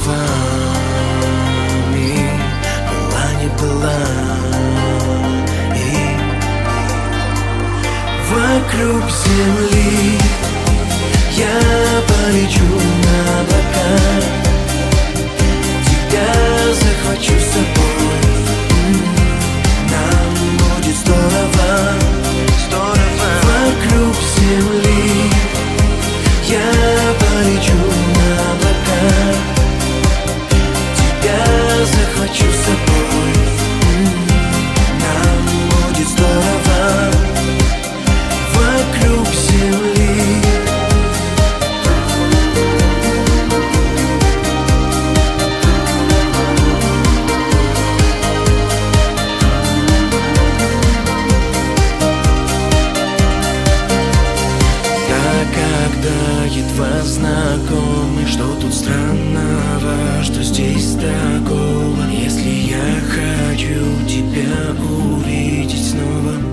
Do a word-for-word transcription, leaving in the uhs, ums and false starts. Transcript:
была не была. И вокруг земли я полечу на облака, тебя захвачу с собой. Нам будет здорово, здорово. Вокруг земли я полечу на облака, тебя захвачу с собой. Нам будет здорово. Вокруг земли. Когда едва знакомы, что тут странного, что здесь такого? Если я хочу тебя увидеть снова,